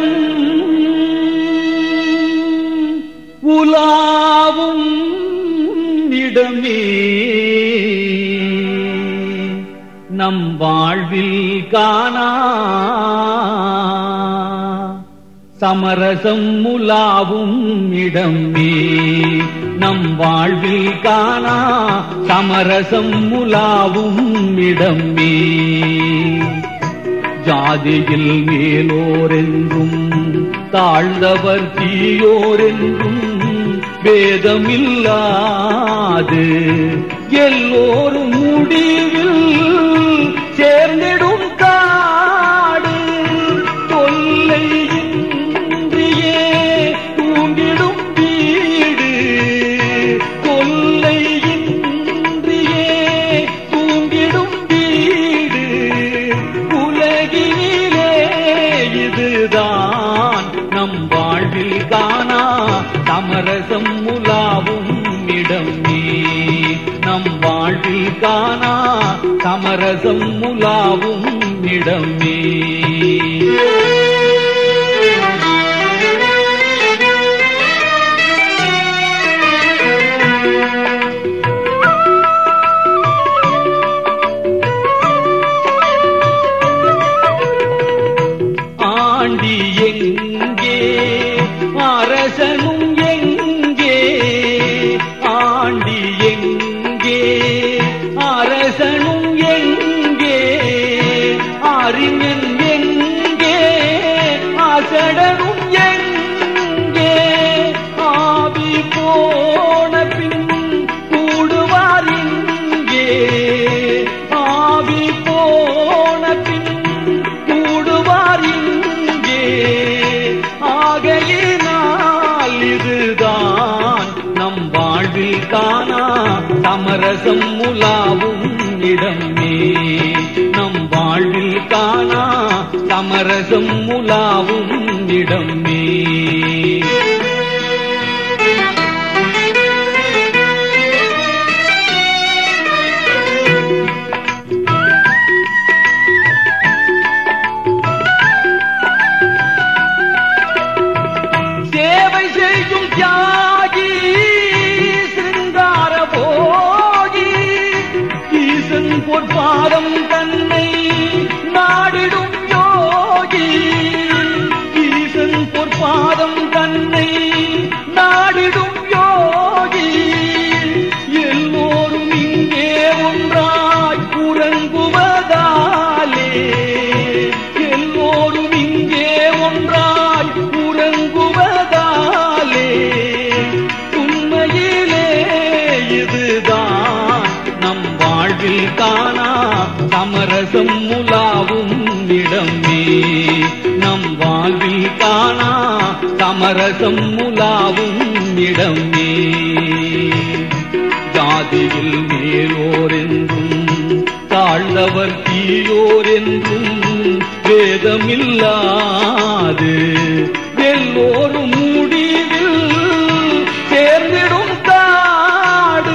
உலாவும் இடமே நம் வாழ்வில் காணா சமரசம் உலாவும் இடமே நம் வாழ்வில் காணா சமரசம் உலாவும் இடமே ஜாதியில் மேலோரென்றும் தாழ்ந்தவர் தீயோரென்றும் வேதமில்லாது எல்லோரும் முடிவில் சேர்ந்திடும் காடு தொல்லையின்றியே தூங்கிடும் வீடு தொல்லையின்றியே தூங்கிடும் வீடு உலகினிலே இதுதான் நம் வாழ்வில் காணா சமரசம் உலாவும் இடமே நம் வாழ்வில் காணா சமரசம் உலாவும் இடமே ஆண்டி எங்கே அரசனும் எங்கே ஆண்டி எங்கே அரசனும் எங்கே அறிஞன் எங்கே அசடனும் எங்கே ஆவி போன பின் கூடுவார் இங்கே ஆவி போன பின் கூடுவார் இங்கே ஆகையினால் இதுதான் நம் வாழ்வில் காணா சமரசம் உலாவும் இடமே நம் வாழ்வில் காணா சமரசம் உலாவும் இடமே சேவை செய்யும் தியாகி சிருங்கார போகி ஈசன் பொற்பாதம் தன்னை நாடிடும் யோகி ஈசன் பொற்பாதம் தன்னை நாடிடும் யோகி எல்லோரும் இங்கே ஒன்றாய் உறங்குவதாலே எல்லோரும் இங்கே ஒன்றாய் உறங்குவதாலே உண்மையிலே இதுதான் நம் வாழ்வில் காணா சமரசம் உலாவும் இடமே நம் வாழ்வில் காணா சமரசம் உலாவும் இடமே ஜாதியில் மேலோரென்றும் தாழ்ந்தவர் தீயோரென்றும் வேதமில்லாது எல்லோரும் முடிவில் சேர்ந்திடும் காடு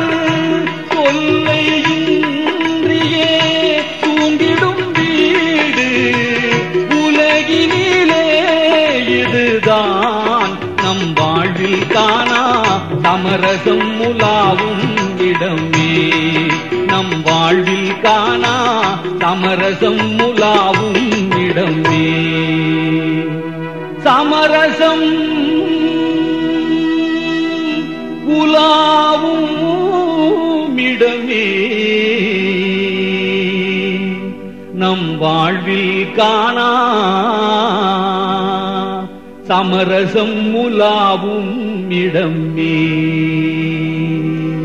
தொல்லையின்றியே தூங்கிடும் வீடு உலகினிலே இதுதான் நம் வாழ்வில் காணா சமரசம் உலாவும் இடமே நம் வாழ்வில் காணா சமரசம் உலாவும் இடமே சமரசம் உலாவும் இடமே நம் வாழ்வில் காணா சமரசம் உலாவும் இடமே